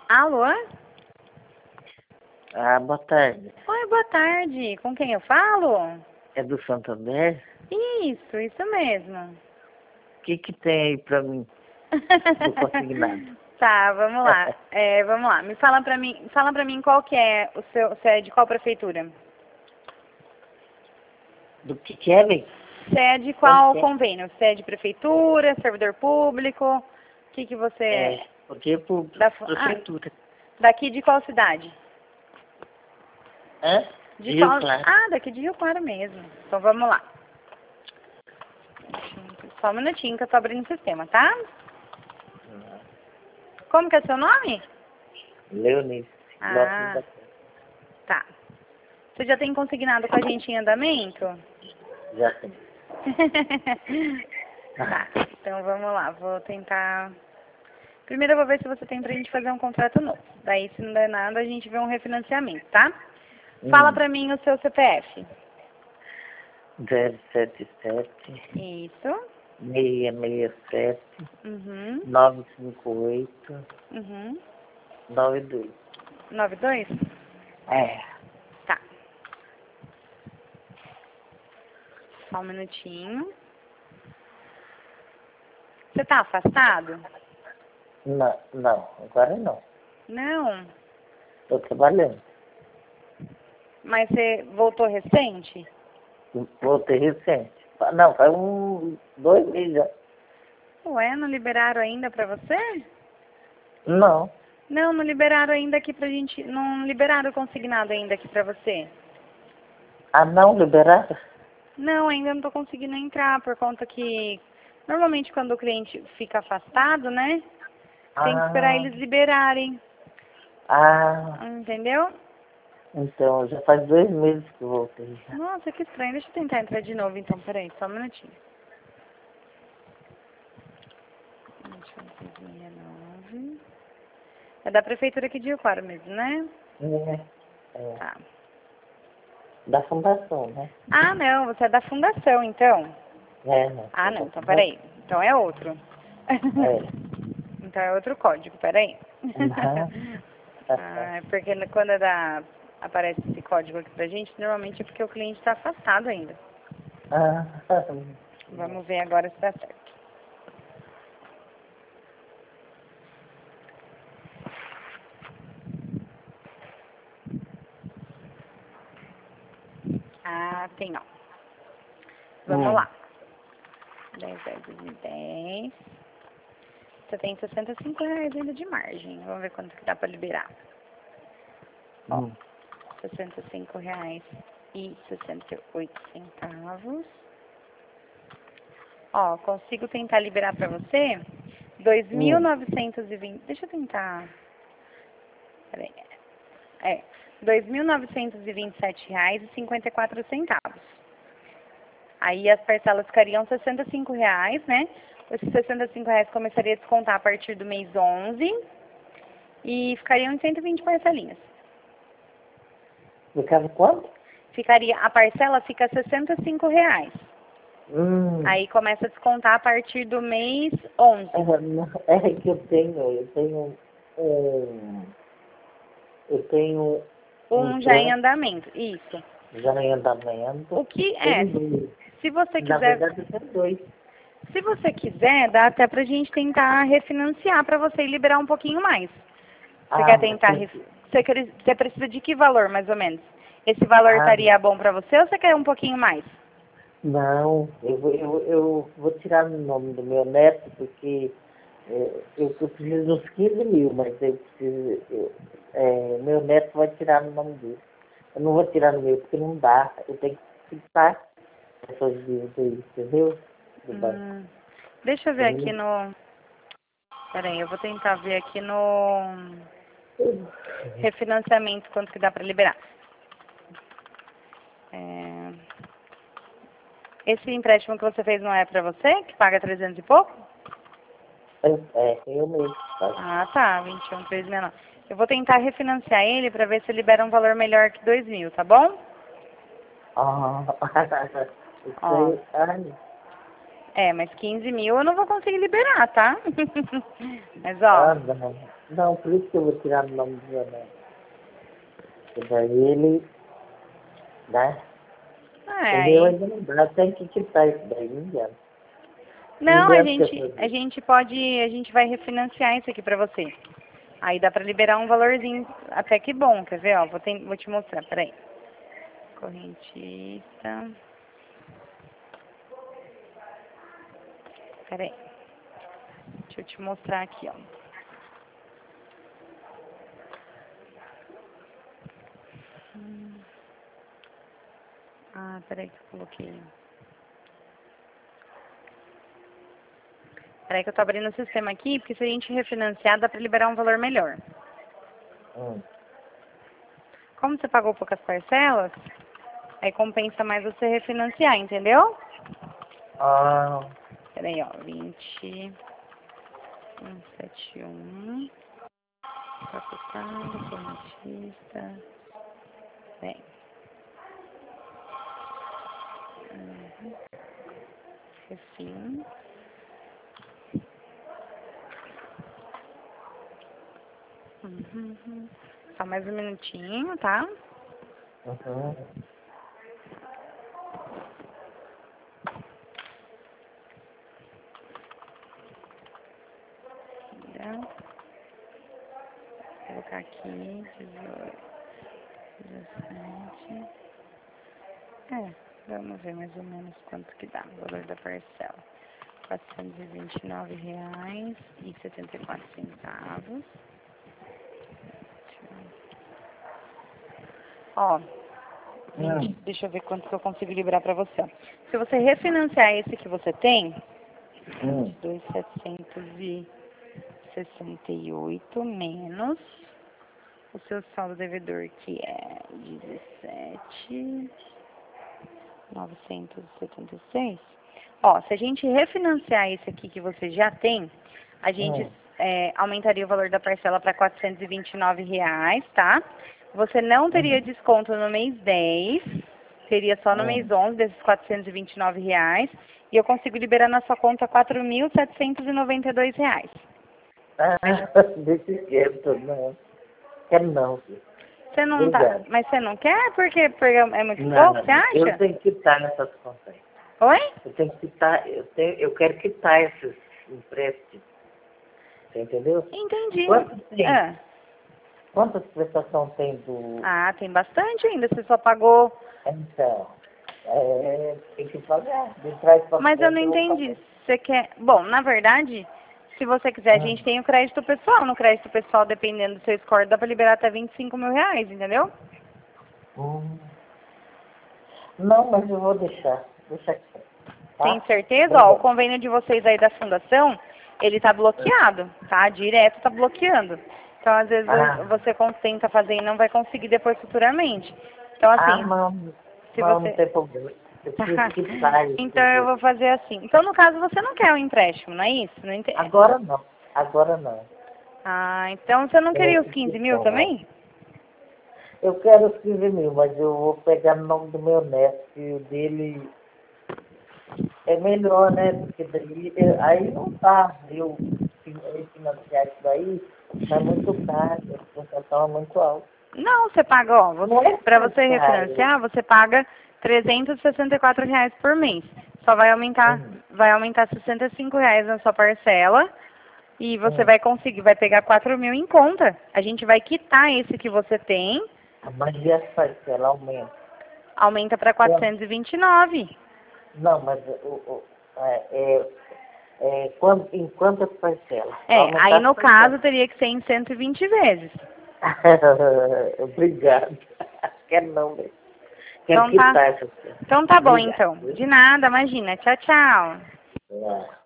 Alô? Ah, boa tarde. Oi, boa tarde. Com quem eu falo? É do Santander? Isso mesmo. O que que tem aí pra mim do consignado? Tá, vamos lá. Vamos lá. Fala pra mim qual que é o seu, você é de qual prefeitura? Do que é, bem? Você é de Como qual que é? convênio? Você é de prefeitura, servidor público? O que você é? Porque é por Da prefeitura. daqui de qual cidade? Hã? De Rio qual? Claro. Ah, daqui de Rio Claro mesmo. Então vamos lá. Só um minutinho que eu tô abrindo o sistema, tá? Como que é seu nome? Leonice. Ah, tá. Você já tem consignado com a gente em andamento? Já tem. Tá, então vamos lá, vou tentar... Primeiro eu vou ver se você tem pra gente fazer um contrato novo. Daí, se não der nada, a gente vê um refinanciamento, tá? Fala pra mim o seu CPF. 077 Isso. 667 Uhum. 958 Uhum. 92. 92? É. Tá. Só um minutinho. Você tá afastado? Não, agora não. Não. Tô trabalhando. Mas você voltou recente? Voltei recente. Não, faz 2 meses já. Ué, não liberaram ainda pra você? Não. Não liberaram ainda aqui pra gente. Não liberaram o consignado ainda aqui pra você. Ah, não, liberaram? Não, ainda não tô conseguindo entrar por conta que normalmente quando o cliente fica afastado, né? Tem que esperar Ah, eles liberarem. ah, Entendeu? então, já faz 2 meses que eu voltei já. Nossa, que estranho. Deixa eu tentar entrar de novo então, peraí, só um minutinho. 9. É da prefeitura aqui de Rio Claro mesmo, né? É, Tá. da fundação, né? Ah, não, você é da fundação, então. Não, Ah, sou não, da então fundação. peraí. Então é outro. É. Então é outro código, peraí. Aham. Ah, é porque quando aparece esse código aqui pra gente, normalmente é porque o cliente está afastado ainda. Ah, Vamos ver agora se dá certo. Ah, tem ó. Vamos lá. 10 vezes 10. Você tem R$ 65 ainda de margem. Vamos ver quanto que dá pra liberar. Ó, R$ 65,68. Ó, consigo tentar liberar pra você 2.920. Deixa eu tentar. Peraí. É, R$ 2.927,54. Aí as parcelas ficariam R$ 65, né? Esses R$ 65 começaria a descontar a partir do mês 11 e ficariam em 120 parcelinhas. No caso, quanto? A parcela fica R$ 65. Aí começa a descontar a partir do mês 11. É que eu tenho um Já em plano andamento, isso. já em andamento. O que Tem é, dois. se você Na quiser, verdade, tem 2. se você quiser, dá até pra gente tentar refinanciar pra você e liberar um pouquinho mais. Você quer tentar, você precisa de que valor, mais ou menos? Esse valor estaria bom pra você ou você quer um pouquinho mais? Não, eu vou tirar no nome do meu neto, porque eu preciso dos 15 mil, mas meu neto vai tirar no nome dele. Eu não vou tirar no meu, porque não dá. Eu tenho que fixar essas dívidas aí, entendeu? Do banco. Deixa eu ver aqui no... Peraí, eu vou tentar ver aqui no refinanciamento quanto que dá pra liberar. Esse empréstimo que você fez não é pra você, que paga 300 e pouco? Eu mesmo. Tá? Ah, tá, 21.369. Eu vou tentar refinanciar ele pra ver se libera um valor melhor que 2.000, tá bom? Ah, isso Ó. aí, ai, É, mas 15 mil eu não vou conseguir liberar, tá? Mas, ó... Ah, não. Não, por isso que eu vou tirar o nome do meu neto. Porque daí ele, né? O meu aí... ainda não dá, tem que quitar isso daí, não adianta. Não Não, adianta eu a fazer. gente pode, a gente vai refinanciar isso aqui pra você. Aí dá pra liberar um valorzinho até que bom, quer ver, ó? Vou te mostrar, peraí. Correntista. Peraí. Deixa eu te mostrar aqui, ó. Ah, peraí que eu coloquei. Peraí que eu tô abrindo o sistema aqui, porque se a gente refinanciar, dá pra liberar um valor melhor. Hum. Como você pagou poucas parcelas, aí compensa mais você refinanciar, entendeu? Ah, Peraí, ó. 171. Capitado, correntista. Bem. Refim. Só mais um minutinho, tá? uhum. Vou colocar aqui, 18, 17. Vamos ver mais ou menos quanto que dá o valor da parcela. R$ 429,74. Ó, deixa eu ver quanto que eu consigo liberar pra você. Ó. Se você refinanciar esse que você tem, 22.768 menos o seu saldo devedor, que é 17.976. Ó, se a gente refinanciar esse aqui que você já tem, a gente aumentaria o valor da parcela para R$ 429, tá? Você não teria desconto no mês 10, teria só no mês 11 desses R$ 429, e eu consigo liberar na sua conta R$ 4.792. Ah, desse jeito, não. Quero não, filho. Você não tá, Obrigado. mas você não quer porque é muito Não, pouco, você eu acha? tenho que quitar nessas contas aí. Oi? Eu tenho que quitar, eu quero quitar esses empréstimos. Você entendeu? Entendi. Quantos tem? Ah. Quantas prestações tem do... Ah, tem bastante ainda. Você só pagou. Então, tem que pagar. De trás para Mas eu não frente eu vou entendi. pagar. Você quer. Bom, na verdade, se você quiser, a gente tem o crédito pessoal. No crédito pessoal, dependendo do seu score, dá pra liberar até R$ 25.000, entendeu? Hum. Não, mas eu vou deixar. Deixa aqui. Tem Tá? certeza? Ó, o Obrigado. convênio de vocês aí da fundação, ele tá bloqueado, tá? Direto tá bloqueando. Então, às vezes, Ah, você tenta fazer e não vai conseguir depois futuramente. Então, assim, não. se Não, não você... tem problema. Eu preciso quitar Então, esses eu vou outros. fazer assim. Então, no caso, você não quer o empréstimo, não é isso? Não Agora não. Agora não. Ah, então você não queria Eu, os 15.000 também? eu quero os 15 mil, mas eu vou pegar no nome do meu neto, que o dele é melhor, né? Porque daí, aí não tá. Eu financiar isso daí, tá muito caro. A prestação é muito alta. Não, você paga, ó, Não é para tão você caro. refinanciar, você paga R$ 364 por mês. Só vai aumentar R$ 65 na sua parcela e você Hum. vai pegar 4.000 em conta. A gente vai quitar esse que você tem, Mas e as parcelas aumenta? aumenta para Quanto? 429. Não, mas em quantas parcelas? Vai Aí aumentar as no parcelas. caso teria que ser em 120 vezes. Obrigado. Quero não, velho. Quero Então tá, quitar essa coisa. então tá bom Obrigado. então. De nada, imagina. Tchau, tchau. Viu?